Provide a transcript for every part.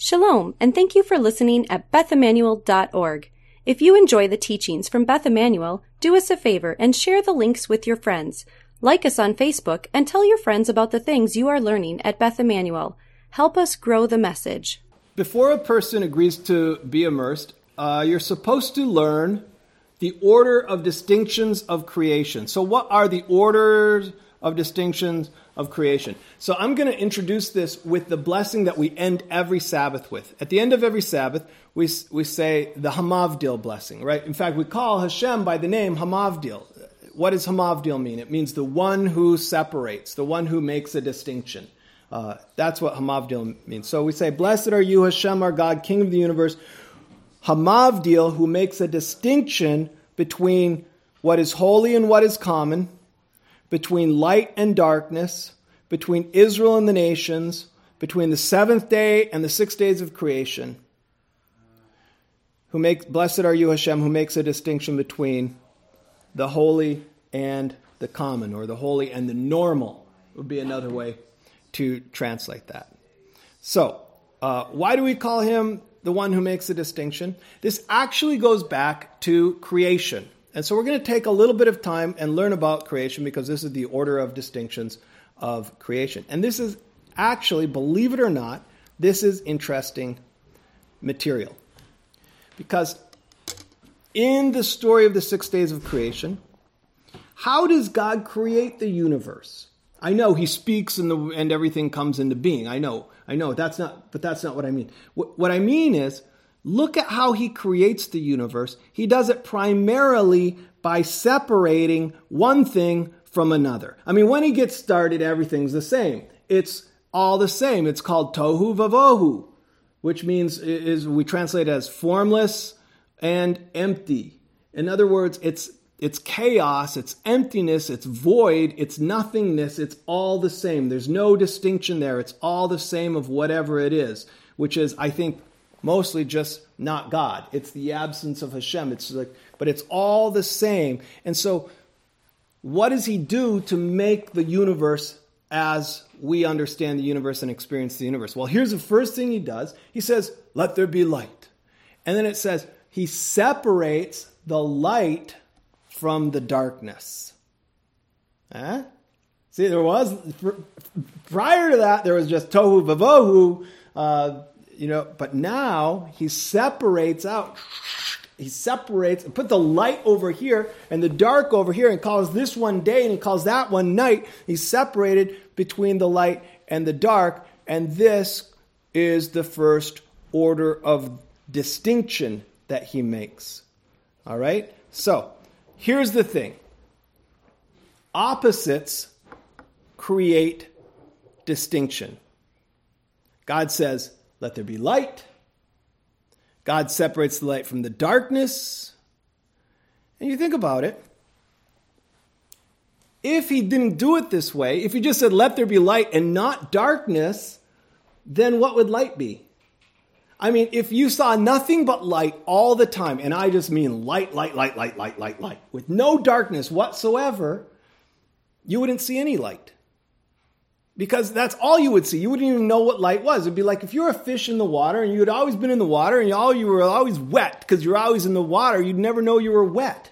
Shalom, and thank you for listening at BethEmmanuel.org. If you enjoy the teachings from Beth Emmanuel, do us a favor and share the links with your friends. Like us on Facebook and tell your friends about the things you are learning at Beth Emmanuel. Help us grow the message. Before a person agrees to be immersed, you're supposed to learn the order of distinctions of creation. So what are the orders of distinctions of creation? So I'm going to introduce this with the blessing that we end every Sabbath with. At the end of every Sabbath, we say the Hamavdil blessing, right? In fact, we call Hashem by the name Hamavdil. What does Hamavdil mean? It means the one who separates, the one who makes a distinction. That's what Hamavdil means. So we say, "Blessed are you, Hashem, our God, King of the universe, Hamavdil, who makes a distinction between what is holy and what is common, between light and darkness, between Israel and the nations, between the seventh day and the 6 days of creation. Blessed are you, Hashem, who makes a distinction between the holy and the common," or the holy and the normal would be another way to translate that. So, why do we call him the one who makes a distinction? This actually goes back to creation. And so we're going to take a little bit of time and learn about creation because this is the order of distinctions of creation. And this is actually, believe it or not, this is interesting material. Because in the story of the 6 days of creation, how does God create the universe? I know he speaks and everything comes into being. I know, that's not what I mean. What I mean is, look at how he creates the universe. He does it primarily by separating one thing from another. I mean, when he gets started, everything's the same. It's all the same. It's called tohu vavohu, which means we translate it as formless and empty. In other words, it's chaos, it's emptiness, it's void, it's nothingness, it's all the same. There's no distinction there. It's all the same of whatever it is, which is, I think, mostly just not God. It's the absence of Hashem. But it's all the same. And so, what does he do to make the universe as we understand the universe and experience the universe? Well, here's the first thing he does. He says, "Let there be light." And then it says, he separates the light from the darkness. See, prior to that, there was just tohu vavohu, but now he separates out. He separates and put the light over here and the dark over here and calls this one day and he calls that one night. He's separated between the light and the dark, and this is the first order of distinction that he makes. All right? So, here's the thing. Opposites create distinction. God says, "Let there be light." God separates the light from the darkness. And you think about it. If he didn't do it this way, if he just said, "Let there be light" and not darkness, then what would light be? I mean, if you saw nothing but light all the time, and I just mean light, with no darkness whatsoever, you wouldn't see any light. Because that's all you would see. You wouldn't even know what light was. It'd be like if you're a fish in the water and you had always been in the water and you were always wet because you're always in the water, you'd never know you were wet.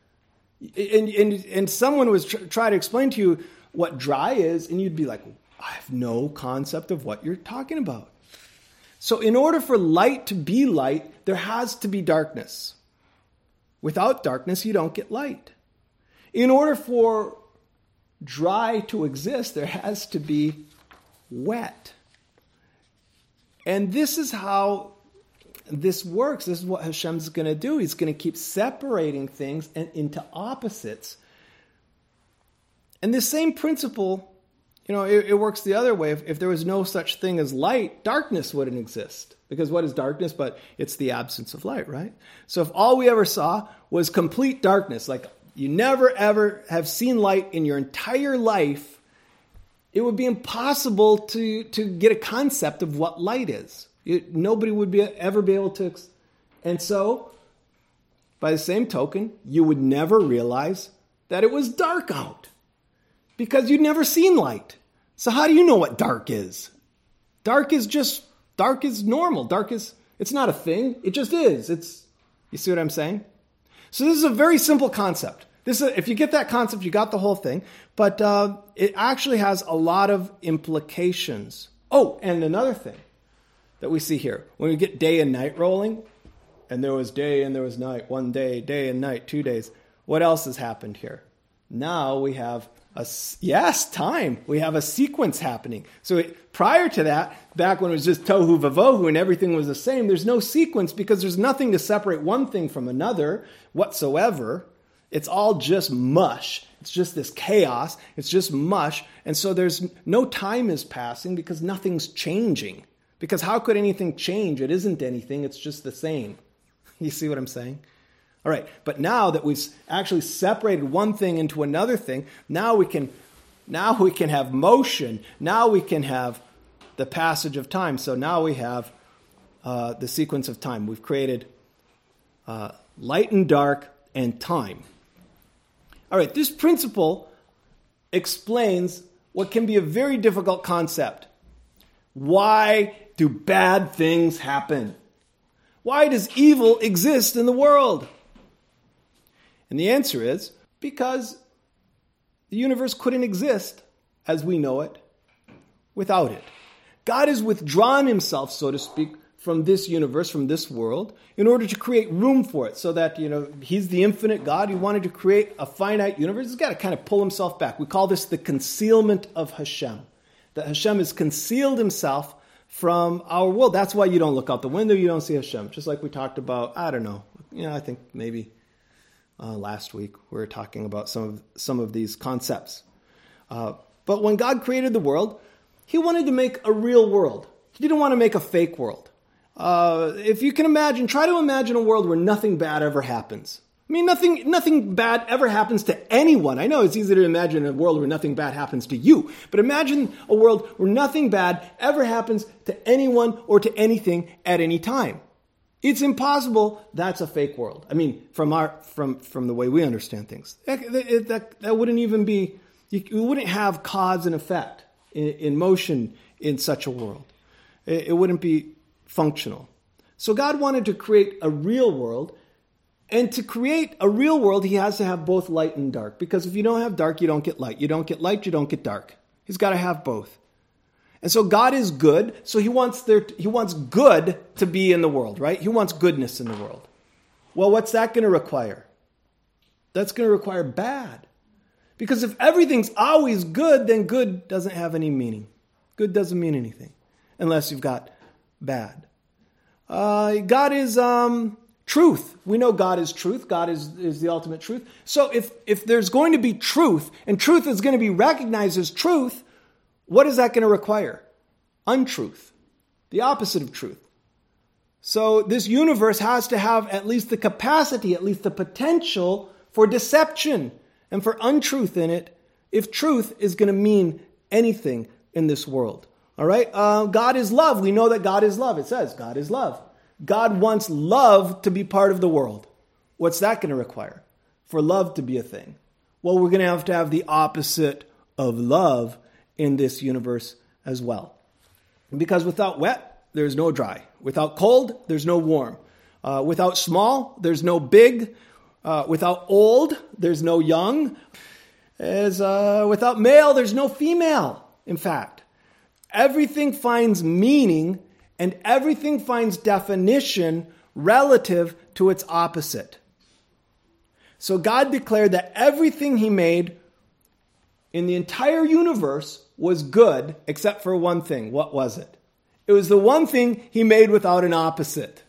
And someone was try to explain to you what dry is, and you'd be like, "I have no concept of what you're talking about." So in order for light to be light, there has to be darkness. Without darkness, you don't get light. In order for dry to exist, there has to be wet. And this is how this works. This is what Hashem's going to do. He's going to keep separating things into opposites. And the same principle, it works the other way. If there was no such thing as light, darkness wouldn't exist. Because what is darkness? But it's the absence of light, right? So if all we ever saw was complete darkness, like you never ever have seen light in your entire life, it would be impossible to get a concept of what light is. Nobody would ever be able to. And so, by the same token, you would never realize that it was dark out. Because you'd never seen light. So how do you know what dark is? Dark is just Dark is normal. It's not a thing. It just is. You see what I'm saying? So this is a very simple concept. If you get that concept, you got the whole thing. But it actually has a lot of implications. Oh, and another thing that we see here. When we get day and night rolling, and there was day and there was night, 1 day, day and night, 2 days. What else has happened here? Now we have time. We have a sequence happening. So prior to that, back when it was just tohu vavohu and everything was the same, there's no sequence because there's nothing to separate one thing from another whatsoever. It's all just mush. It's just this chaos. It's just mush. And so there's no time is passing because nothing's changing. Because how could anything change? It isn't anything. It's just the same. You see what I'm saying? All right. But now that we've actually separated one thing into another thing, now we can have motion. Now we can have the passage of time. So now we have the sequence of time. We've created light and dark and time. All right. This principle explains what can be a very difficult concept. Why do bad things happen? Why does evil exist in the world? And the answer is because the universe couldn't exist as we know it without it. God has withdrawn himself, so to speak, from this universe, from this world, in order to create room for it so that, he's the infinite God. He wanted to create a finite universe. He's got to kind of pull himself back. We call this the concealment of Hashem. That Hashem has concealed himself from our world. That's why you don't look out the window, you don't see Hashem. Just like we talked about, I don't know, I think maybe last week we were talking about some of these concepts. But when God created the world, he wanted to make a real world. He didn't want to make a fake world. If you can try to imagine a world where nothing bad ever happens. I mean, nothing bad ever happens to anyone. I know it's easy to imagine a world where nothing bad happens to you, but imagine a world where nothing bad ever happens to anyone or to anything at any time. It's impossible. That's a fake world. I mean, from the way we understand things, that wouldn't even be. You wouldn't have cause and effect in motion in such a world. It wouldn't be functional. So God wanted to create a real world. And to create a real world, he has to have both light and dark. Because if you don't have dark, you don't get light. You don't get light, you don't get dark. He's got to have both. And so God is good, so he wants good to be in the world, right? He wants goodness in the world. Well, what's that going to require? That's going to require bad. Because if everything's always good, then good doesn't have any meaning. Good doesn't mean anything unless you've got bad. God is truth. We know God is truth. God is the ultimate truth. So if there's going to be truth, and truth is going to be recognized as truth, what is that going to require? Untruth. The opposite of truth. So this universe has to have at least the capacity, at least the potential for deception and for untruth in it, if truth is going to mean anything in this world. All right? God is love. We know that God is love. It says God is love. God wants love to be part of the world. What's that going to require? For love to be a thing. Well, we're going to have the opposite of love in this universe as well. Because without wet, there's no dry. Without cold, there's no warm. Without small, there's no big. Without old, there's no young. Without male, there's no female, in fact. Everything finds meaning and everything finds definition relative to its opposite. So God declared that everything he made in the entire universe was good except for one thing. What was it? It was the one thing he made without an opposite.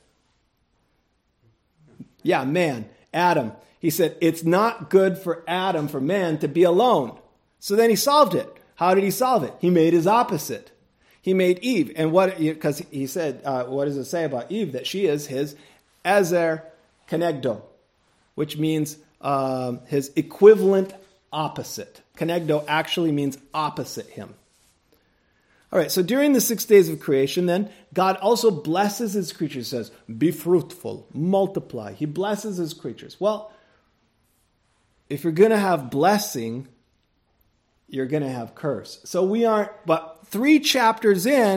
Yeah, man, Adam. He said, it's not good for Adam, for man, to be alone. So then he solved it. How did he solve it? He made his opposite. He made Eve. And because he said, what does it say about Eve? That she is his ezer kenegdo, which means his equivalent opposite. Kenegdo actually means opposite him. All right, so during the 6 days of creation, then, God also blesses his creatures, says, be fruitful, multiply. He blesses his creatures. Well, if you're going to have blessing, you're going to have curse. So we aren't but 3 chapters in,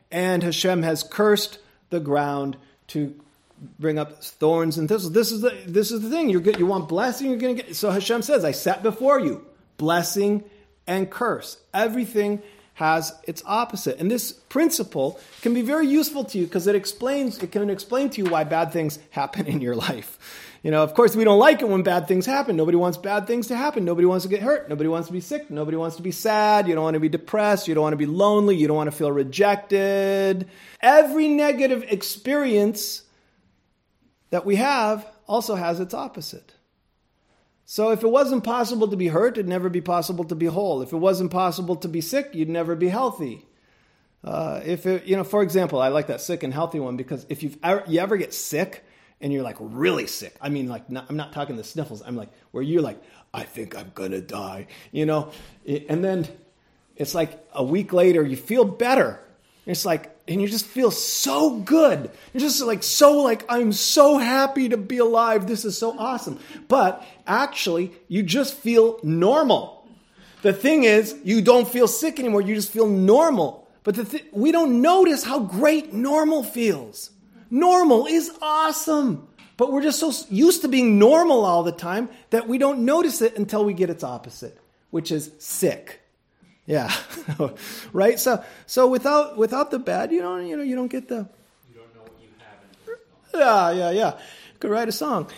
and Hashem has cursed the ground to bring up thorns and thistles. This is the thing. You want blessing, you're going to get. So Hashem says, I set before you blessing and curse. Everything has its opposite. And this principle can be very useful to you because it can explain to you why bad things happen in your life. Of course, we don't like it when bad things happen. Nobody wants bad things to happen. Nobody wants to get hurt. Nobody wants to be sick. Nobody wants to be sad. You don't want to be depressed. You don't want to be lonely. You don't want to feel rejected. Every negative experience that we have also has its opposite. So if it wasn't possible to be hurt, it'd never be possible to be whole. If it wasn't possible to be sick, you'd never be healthy. For example, I like that sick and healthy one because if you ever get sick and you're like really sick, I mean, like I'm not talking the sniffles. I'm like where you're like, I think I'm gonna die, and then it's like a week later you feel better. It's like, and you just feel so good. You're just I'm so happy to be alive. This is so awesome. But actually, you just feel normal. The thing is, you don't feel sick anymore. You just feel normal. But we don't notice how great normal feels. Normal is awesome. But we're just so used to being normal all the time that we don't notice it until we get its opposite, which is sick. Yeah, right. So without the bad, you don't get the. You don't know what you have in Yeah. Could write a song.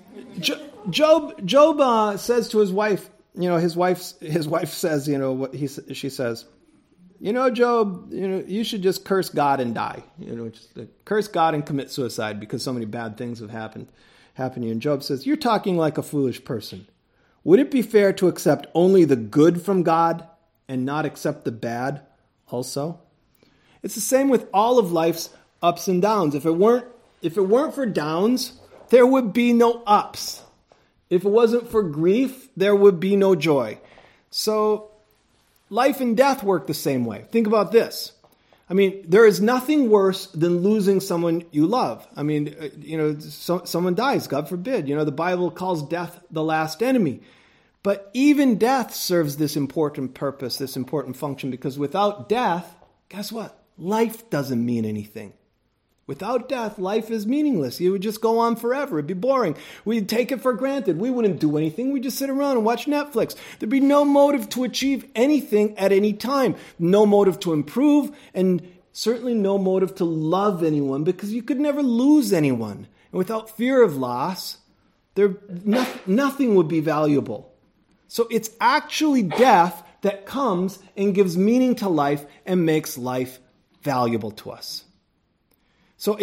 Job says to his wife, his wife says, what she says, Job, you should just curse God and die. Just curse God and commit suicide because so many bad things have happened to you. And Job says, you're talking like a foolish person. Would it be fair to accept only the good from God and not accept the bad also? It's the same with all of life's ups and downs. If it weren't for downs, there would be no ups. If it wasn't for grief, there would be no joy. So life and death work the same way. Think about this. I mean, there is nothing worse than losing someone you love. I mean, someone dies, God forbid. The Bible calls death the last enemy. But even death serves this important purpose, this important function, because without death, guess what? Life doesn't mean anything. Without death, life is meaningless. It would just go on forever. It'd be boring. We'd take it for granted. We wouldn't do anything. We'd just sit around and watch Netflix. There'd be no motive to achieve anything at any time. No motive to improve, and certainly no motive to love anyone, because you could never lose anyone. And without fear of loss, nothing would be valuable. So it's actually death that comes and gives meaning to life and makes life valuable to us. So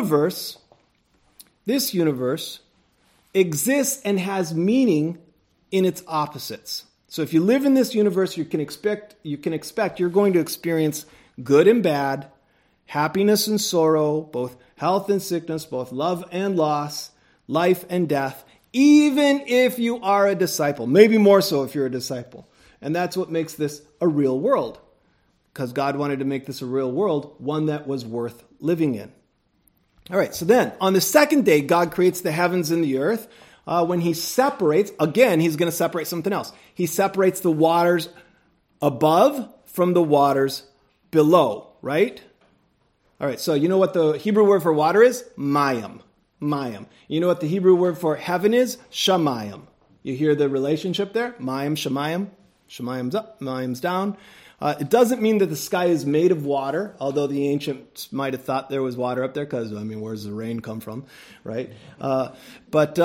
this universe exists and has meaning in its opposites. So if you live in this universe, you can expect you're going to experience good and bad, happiness and sorrow, both health and sickness, both love and loss, life and death, even if you are a disciple, maybe more so if you're a disciple. And that's what makes this a real world, because God wanted to make this a real world, one that was worth living in. All right, so then on the second day, God creates the heavens and the earth. When he separates, again, he's going to separate something else. He separates the waters above from the waters below, right? All right, so you know what the Hebrew word for water is? Mayim. Mayim. You know what the Hebrew word for heaven is? Shamayim. You hear the relationship there? Mayim, Shamayim. Shamayim's up, Mayim's down. It doesn't mean that the sky is made of water, although the ancients might have thought there was water up there, because, where's the rain come from, right? But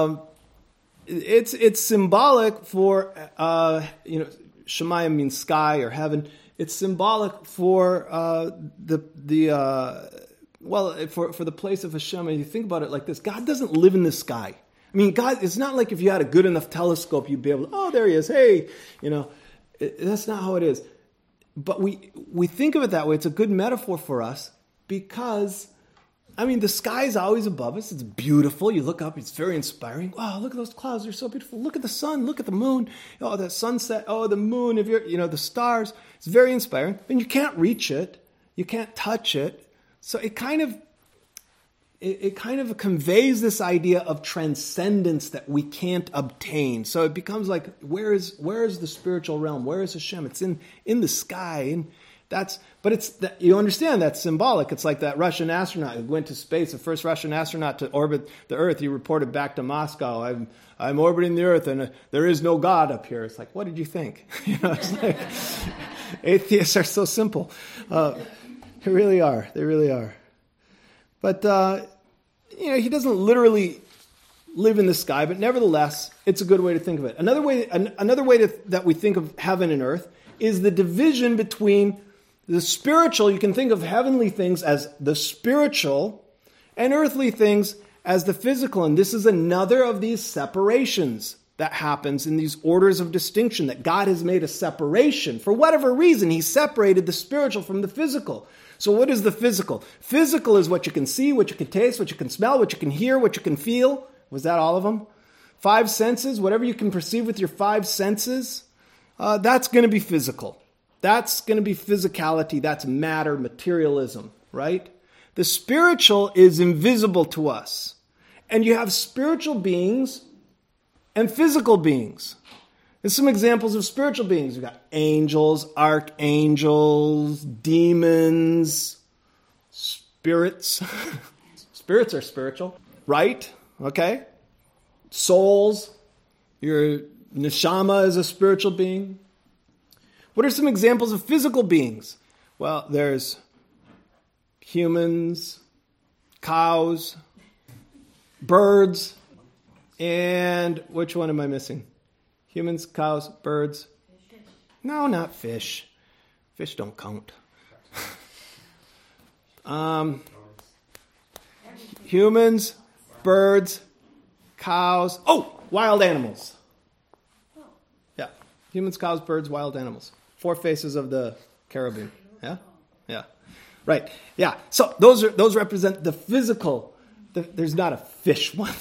it's symbolic for, Shamayim means sky or heaven. It's symbolic for for the place of Hashem. And you think about it like this: God doesn't live in the sky. I mean, God, it's not like if you had a good enough telescope, you'd be able to, oh, there he is. Hey, that's not how it is. But we think of it that way. It's a good metaphor for us because, the sky is always above us. It's beautiful. You look up, it's very inspiring. Wow, look at those clouds. They're so beautiful. Look at the sun. Look at the moon. Oh, the sunset. Oh, the moon. The stars. It's very inspiring. And you can't reach it. You can't touch it. So it kind of conveys this idea of transcendence that we can't obtain. So it becomes like, where is the spiritual realm? Where is Hashem? It's in the sky. But you understand that's symbolic. It's like that Russian astronaut who went to space, the first Russian astronaut to orbit the Earth. He reported back to Moscow, I'm orbiting the Earth and there is no God up here. It's like, what did you think? It's like, atheists are so simple. They really are. They really are. But, he doesn't literally live in the sky, but nevertheless, it's a good way to think of it. Another way that we think of heaven and earth is the division between the spiritual. You can think of heavenly things as the spiritual and earthly things as the physical. And this is another of these separations that happens in these orders of distinction, that God has made a separation. For whatever reason, he separated the spiritual from the physical. So what is the physical? Physical is what you can see, what you can taste, what you can smell, what you can hear, what you can feel. Was that all of them? 5 senses, whatever you can perceive with your 5 senses, that's going to be physical. That's going to be physicality. That's matter, materialism, right? The spiritual is invisible to us. And you have spiritual beings and physical beings. There's some examples of spiritual beings. We've got angels, archangels, demons, spirits. Spirits are spiritual, right? Okay. Souls. Your neshama is a spiritual being. What are some examples of physical beings? Well, there's humans, cows, birds, and which one am I missing? Humans, cows, birds. No, not fish. Fish don't count. Humans, birds, cows. Oh, wild animals. Yeah. Humans, cows, birds, wild animals. 4 faces of the cherubim. Yeah? Yeah. Right. Yeah. So those represent the physical. There's not a fish one.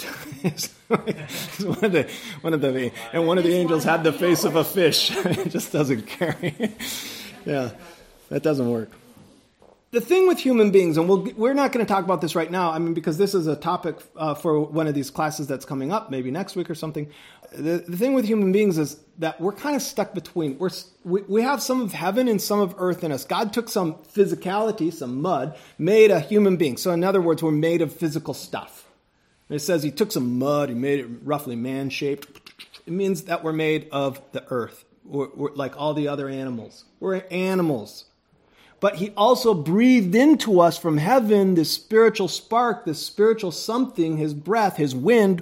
one of the angels had the face of a fish. It just doesn't carry. Yeah. That doesn't work. The thing with human beings, and we're not going to talk about this right now, because this is a topic for one of these classes that's coming up, maybe next week or something. The thing with human beings is that we're kind of stuck between. We have some of heaven and some of earth in us. God took some physicality, some mud, made a human being. So in other words, we're made of physical stuff. And it says he took some mud, he made it roughly man-shaped. It means that we're made of the earth. We're like all the other animals. We're animals. But he also breathed into us from heaven this spiritual spark, this spiritual something, his breath, his wind.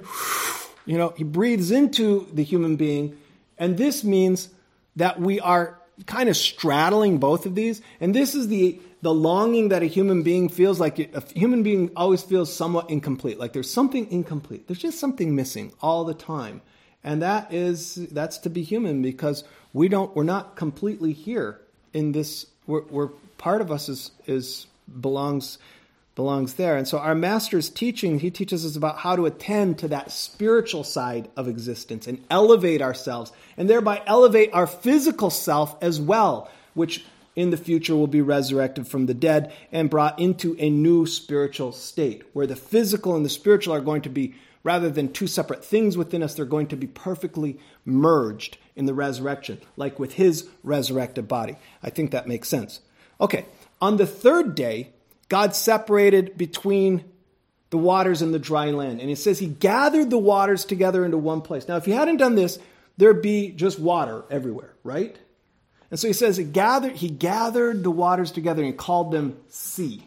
He breathes into the human being. And this means that we are kind of straddling both of these. And this is the longing that a human being feels. Like a human being always feels somewhat incomplete. Like there's something incomplete. There's just something missing all the time. And that's to be human, because we're not completely here in this. We're part of us belongs there. And so our master's teaching, he teaches us about how to attend to that spiritual side of existence and elevate ourselves, and thereby elevate our physical self as well, which in the future will be resurrected from the dead and brought into a new spiritual state, where the physical and the spiritual are going to be, rather than 2 separate things within us, they're going to be perfectly merged in the resurrection, like with his resurrected body. I think that makes sense. Okay, on the 3rd day, God separated between the waters and the dry land. And it says he gathered the waters together into one place. Now, if he hadn't done this, there'd be just water everywhere, right? And so he says he gathered the waters together and called them sea.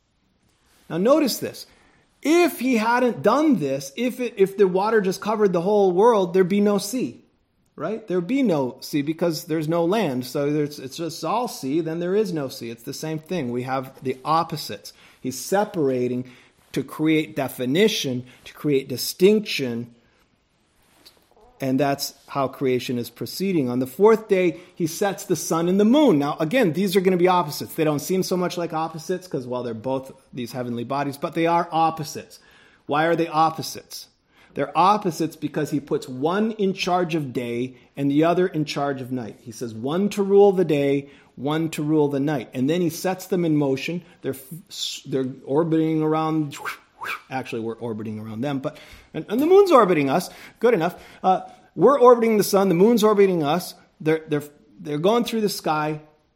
Now, notice this. If he hadn't done this, if the water just covered the whole world, there'd be no sea. Right? There would be no sea because there's no land. So it's just all sea, then there is no sea. It's the same thing. We have the opposites. He's separating to create definition, to create distinction. And that's how creation is proceeding. On the 4th day, he sets the sun and the moon. Now, again, these are going to be opposites. They don't seem so much like opposites because, they're both these heavenly bodies, but they are opposites. Why are they opposites? They're opposites because he puts one in charge of day and the other in charge of night. He says one to rule the day, one to rule the night. And then he sets them in motion. They're orbiting around. Actually, we're orbiting around them, and the moon's orbiting us. Good enough. We're orbiting the sun. The moon's orbiting us. They're going through the sky,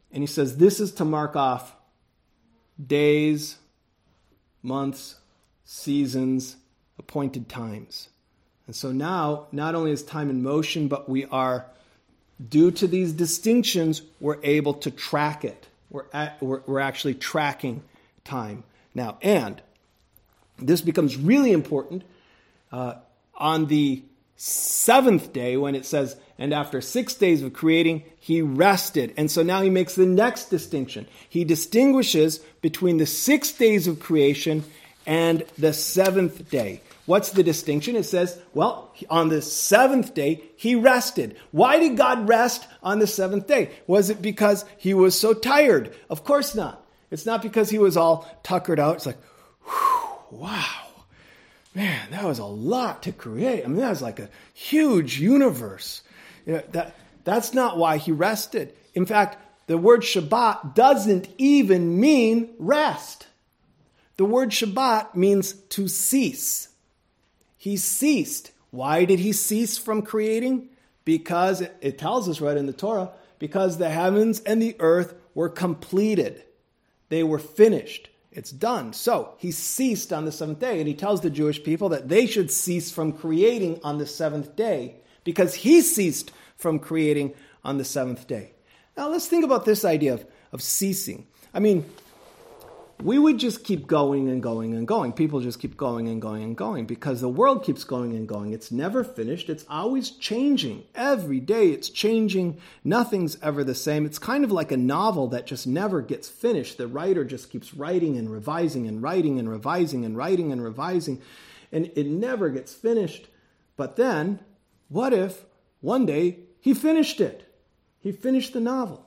And he says this is to mark off days, months, seasons, appointed times. And so now, not only is time in motion, but we are, due to these distinctions, we're able to track it. We're actually tracking time now. And this becomes really important on the seventh day when it says, and after 6 days of creating, he rested. And so now he makes the next distinction. He distinguishes between the 6 days of creation and the seventh day. What's the distinction? It says, well, on the seventh day, he rested. Why did God rest on the seventh day? Was it because he was so tired? Of course not. It's not because he was all tuckered out. It's like, whew, wow, man, that was a lot to create. I mean, that was like a huge universe. You know, that's not why he rested. In fact, the word Shabbat doesn't even mean rest. The word Shabbat means to cease. He ceased. Why did he cease from creating? Because it tells us right in the Torah, because the heavens and the earth were completed. They were finished. It's done. So he ceased on the seventh day, and he tells the Jewish people that they should cease from creating on the seventh day because he ceased from creating on the seventh day. Now let's think about this idea of ceasing. I mean, we would just keep going and going and going. People just keep going and going and going because the world keeps going and going. It's never finished. It's always changing. Every day it's changing. Nothing's ever the same. It's kind of like a novel that just never gets finished. The writer just keeps writing and revising and writing and revising and writing and revising, and it never gets finished. But then, what if one day he finished it? He finished the novel.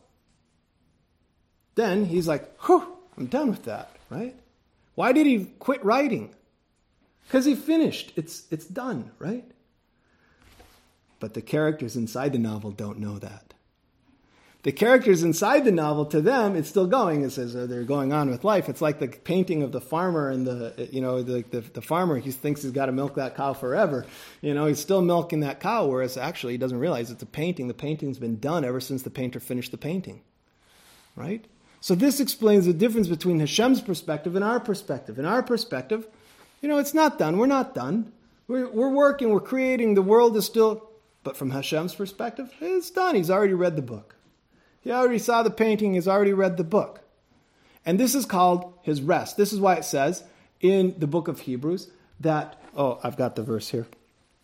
Then he's like, whew, I'm done with that, right? Why did he quit writing? Because he finished. It's done, right? But the characters inside the novel don't know that. The characters inside the novel, to them, it's still going. It says they're going on with life. It's like the painting of the farmer and the farmer. He thinks he's got to milk that cow forever. He's still milking that cow, whereas actually he doesn't realize it's a painting. The painting's been done ever since the painter finished the painting, right? So this explains the difference between Hashem's perspective and our perspective. In our perspective, it's not done. We're not done. We're working. We're creating. The world is still... But from Hashem's perspective, it's done. He's already read the book. He already saw the painting. He's already read the book. And this is called his rest. This is why it says in the book of Hebrews that... Oh, I've got the verse here.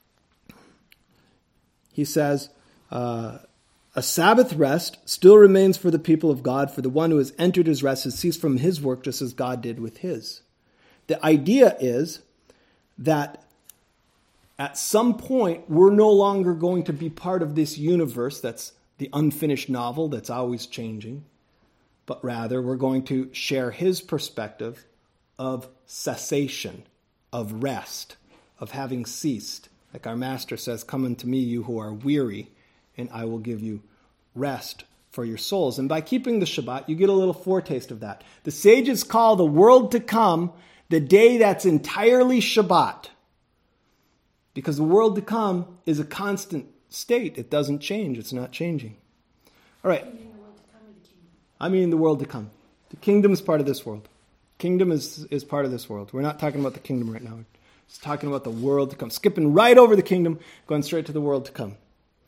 He says... A Sabbath rest still remains for the people of God, for the one who has entered his rest has ceased from his work just as God did with his. The idea is that at some point we're no longer going to be part of this universe that's the unfinished novel that's always changing, but rather we're going to share his perspective of cessation, of rest, of having ceased. Like our master says, "Come unto me, you who are weary, and I will give you rest for your souls." And by keeping the Shabbat, you get a little foretaste of that. The sages call the world to come the day that's entirely Shabbat. Because the world to come is a constant state. It doesn't change. It's not changing. All right. I mean the world to come. The kingdom is part of this world. Kingdom is part of this world. We're not talking about the kingdom right now. It's talking about the world to come. Skipping right over the kingdom, going straight to the world to come.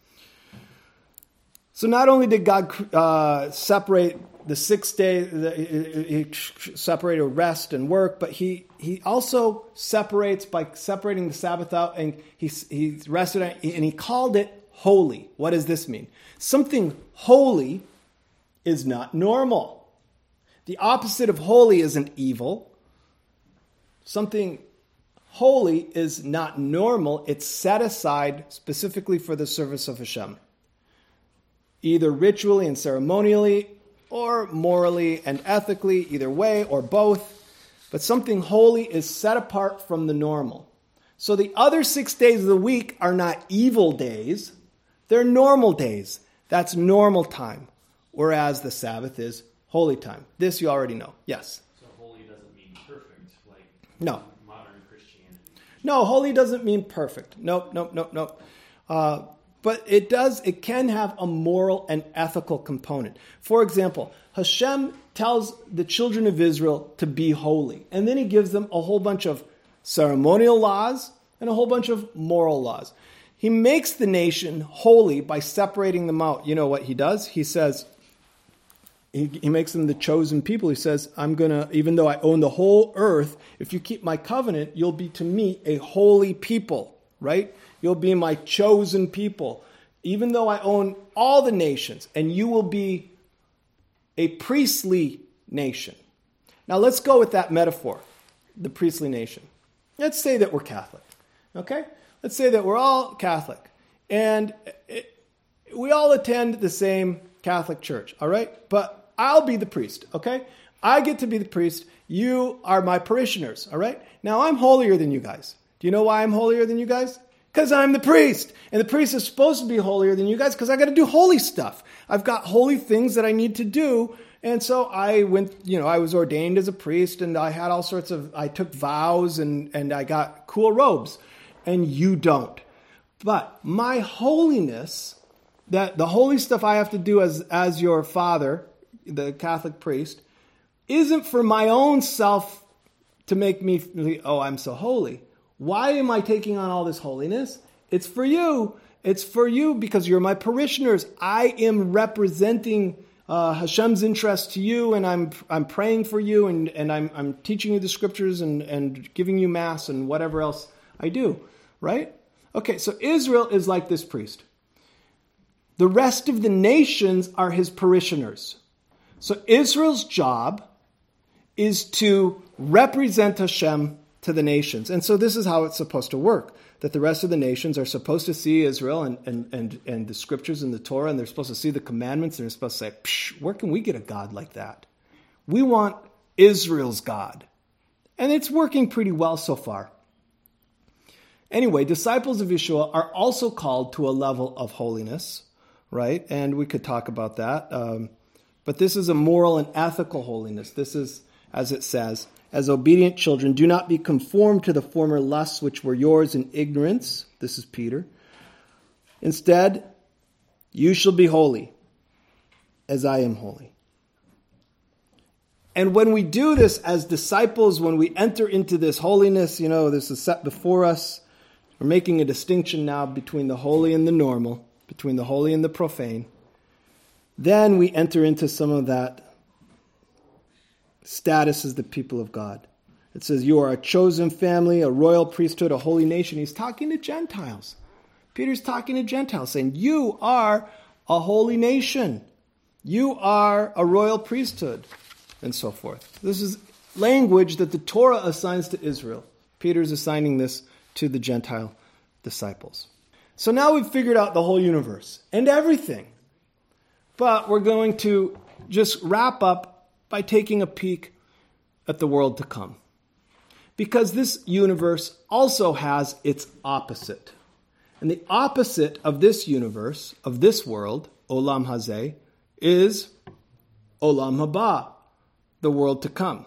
So not only did God separate the 6 day, he separated rest and work, but he also separates by separating the Sabbath out, and he rested and he called it holy. What does this mean? Something holy is not normal. The opposite of holy isn't evil. Something holy is not normal. It's set aside specifically for the service of Hashem, either ritually and ceremonially, or morally and ethically, either way, or both. But something holy is set apart from the normal. So the other 6 days of the week are not evil days. They're normal days. That's normal time. Whereas the Sabbath is holy time. This you already know. Yes? So holy doesn't mean perfect, like no. Modern Christianity. No, holy doesn't mean perfect. Nope. But it can have a moral and ethical component. For example, Hashem tells the children of Israel to be holy. And then he gives them a whole bunch of ceremonial laws and a whole bunch of moral laws. He makes the nation holy by separating them out. You know what he does? He says, he makes them the chosen people. He says, even though I own the whole earth, if you keep my covenant, you'll be to me a holy people, right? You'll be my chosen people. Even though I own all the nations, and you will be a priestly nation. Now let's go with that metaphor, the priestly nation. Let's say that we're Catholic, okay? Let's say that we're all Catholic, and we all attend the same Catholic church, all right? But I'll be the priest, okay? I get to be the priest. You are my parishioners, all right? Now, I'm holier than you guys. Do you know why I'm holier than you guys? Because I'm the priest. And the priest is supposed to be holier than you guys because I got to do holy stuff. I've got holy things that I need to do. And so I went, I was ordained as a priest, and I had all sorts of, I took vows, and I got cool robes. And you don't. But my holiness, that the holy stuff I have to do as your father, the Catholic priest, isn't for my own self to make me, I'm so holy. Why am I taking on all this holiness? It's for you. It's for you because you're my parishioners. I am representing Hashem's interest to you, and I'm praying for you, and I'm teaching you the scriptures and giving you mass and whatever else I do, right? Okay, so Israel is like this priest. The rest of the nations are his parishioners. So Israel's job is to represent Hashem to the nations. And so this is how it's supposed to work, that the rest of the nations are supposed to see Israel and the scriptures and the Torah, and they're supposed to see the commandments, and they're supposed to say, where can we get a God like that? We want Israel's God. And it's working pretty well so far. Anyway, disciples of Yeshua are also called to a level of holiness, right? And we could talk about that. But this is a moral and ethical holiness. This is, as it says, as obedient children, do not be conformed to the former lusts which were yours in ignorance. This is Peter. Instead, you shall be holy, as I am holy. And when we do this as disciples, when we enter into this holiness, this is set before us. We're making a distinction now between the holy and the normal, between the holy and the profane. Then we enter into some of that status as the people of God. It says, you are a chosen family, a royal priesthood, a holy nation. He's talking to Gentiles. Peter's talking to Gentiles, saying, you are a holy nation. You are a royal priesthood, and so forth. This is language that the Torah assigns to Israel. Peter's assigning this to the Gentile disciples. So now we've figured out the whole universe and everything. But we're going to just wrap up by taking a peek at the world to come. Because this universe also has its opposite. And the opposite of this universe, of this world, Olam Hazeh, is Olam Haba, the world to come.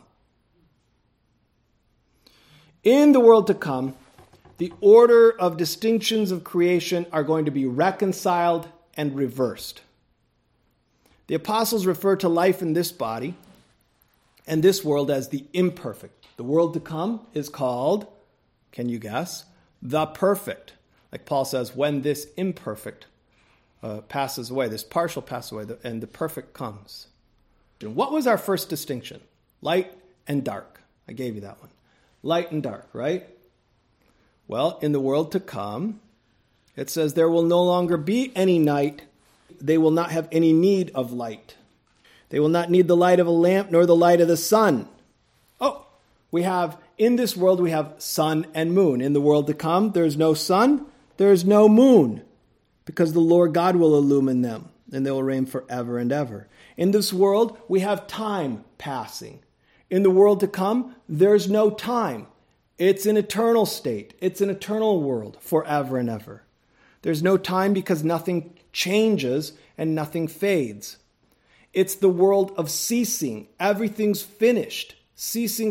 In the world to come, the order of distinctions of creation are going to be reconciled and reversed. The apostles refer to life in this body and this world as the imperfect. The world to come is called, can you guess, the perfect. Like Paul says, when this imperfect passes away, this partial passes away, and the perfect comes. And what was our first distinction? Light and dark. I gave you that one. Light and dark, right? Well, in the world to come, it says there will no longer be any night. They will not have any need of light. They will not need the light of a lamp nor the light of the sun. Oh, in this world we have sun and moon. In the world to come, there's no sun, there's no moon, because the Lord God will illumine them, and they will reign forever and ever. In this world, we have time passing. In the world to come, there's no time. It's an eternal state. It's an eternal world, forever and ever. There's no time because nothing changes and nothing fades. It's the world of ceasing. Everything's finished. Ceasing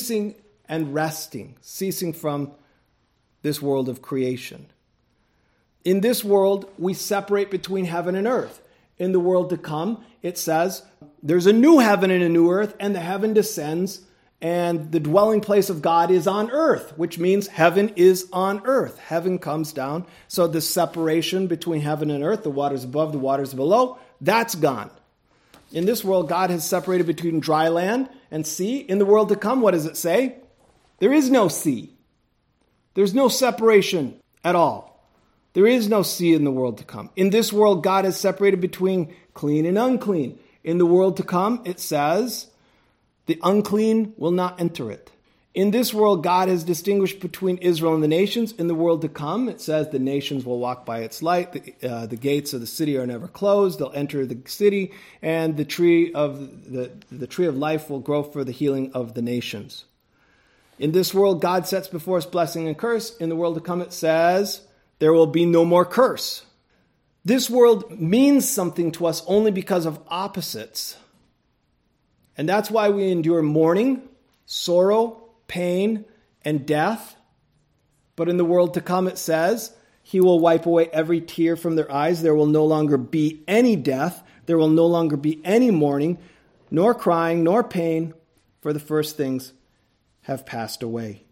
and resting. Ceasing from this world of creation. In this world, we separate between heaven and earth. In the world to come, it says, there's a new heaven and a new earth, and the heaven descends, and the dwelling place of God is on earth, which means heaven is on earth. Heaven comes down. So the separation between heaven and earth, the waters above, the waters below, that's gone. In this world, God has separated between dry land and sea. In the world to come, what does it say? There is no sea. There's no separation at all. There is no sea in the world to come. In this world, God has separated between clean and unclean. In the world to come, it says, the unclean will not enter it. In this world, God has distinguished between Israel and the nations. In the world to come, it says the nations will walk by its light. The gates of the city are never closed. They'll enter the city, and the tree of life will grow for the healing of the nations. In this world, God sets before us blessing and curse. In the world to come, it says there will be no more curse. This world means something to us only because of opposites. And that's why we endure mourning, sorrow, pain, and death. But in the world to come, it says, He will wipe away every tear from their eyes. There will no longer be any death. There will no longer be any mourning, nor crying, nor pain, for the first things have passed away.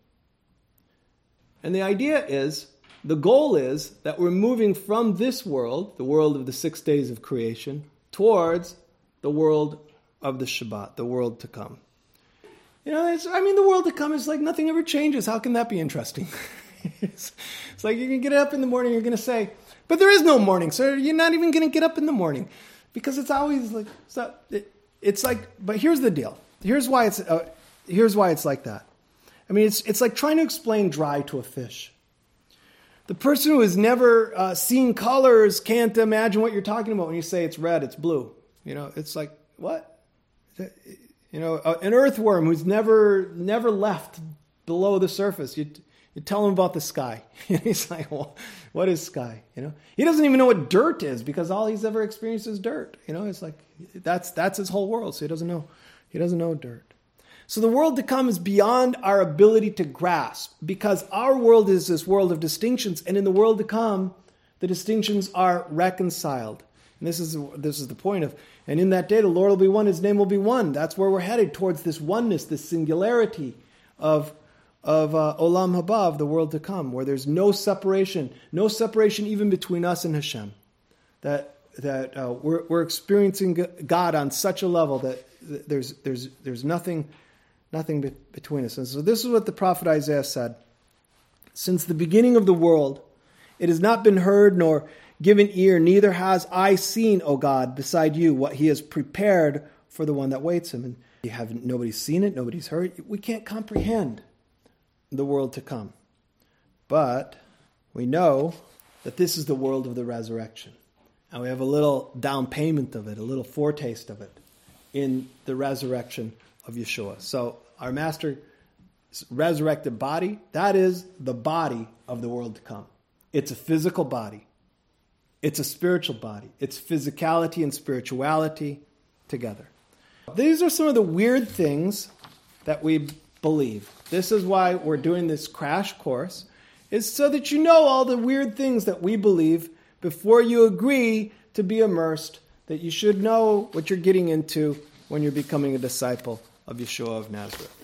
And the idea is, the goal is that we're moving from this world, the world of the 6 days of creation, towards the world of the Shabbat, the world to come. You know, the world to come is like nothing ever changes. How can that be interesting? It's like you're going to get up in the morning, you're going to say, but there is no morning, so you're not even going to get up in the morning. Because it's always like, it's like, but here's the deal. Here's why it's like that. I mean, it's like trying to explain dry to a fish. The person who has never seen colors can't imagine what you're talking about when you say it's red, it's blue. You know, it's like, what? You know, an earthworm who's never left below the surface. You tell him about the sky. He's like, well, what is sky? You know, he doesn't even know what dirt is because all he's ever experienced is dirt. You know, it's like that's his whole world. So he doesn't know dirt. So the world to come is beyond our ability to grasp because our world is this world of distinctions, and in the world to come, the distinctions are reconciled. And this is the point of, and in that day the Lord will be one, His name will be one. That's where we're headed, towards this oneness, this singularity of Olam Haba, of the world to come, where there's no separation even between us and Hashem. That we're experiencing God on such a level that there's nothing between us. And so this is what the prophet Isaiah said. Since the beginning of the world, it has not been heard nor given ear, neither has I seen, O God, beside you, what He has prepared for the one that waits Him. And nobody's seen it, nobody's heard it. We can't comprehend the world to come. But we know that this is the world of the resurrection. And we have a little down payment of it, a little foretaste of it in the resurrection of Yeshua. So our Master's resurrected body, that is the body of the world to come. It's a physical body. It's a spiritual body. It's physicality and spirituality together. These are some of the weird things that we believe. This is why we're doing this crash course, is so that you know all the weird things that we believe before you agree to be immersed, that you should know what you're getting into when you're becoming a disciple of Yeshua of Nazareth.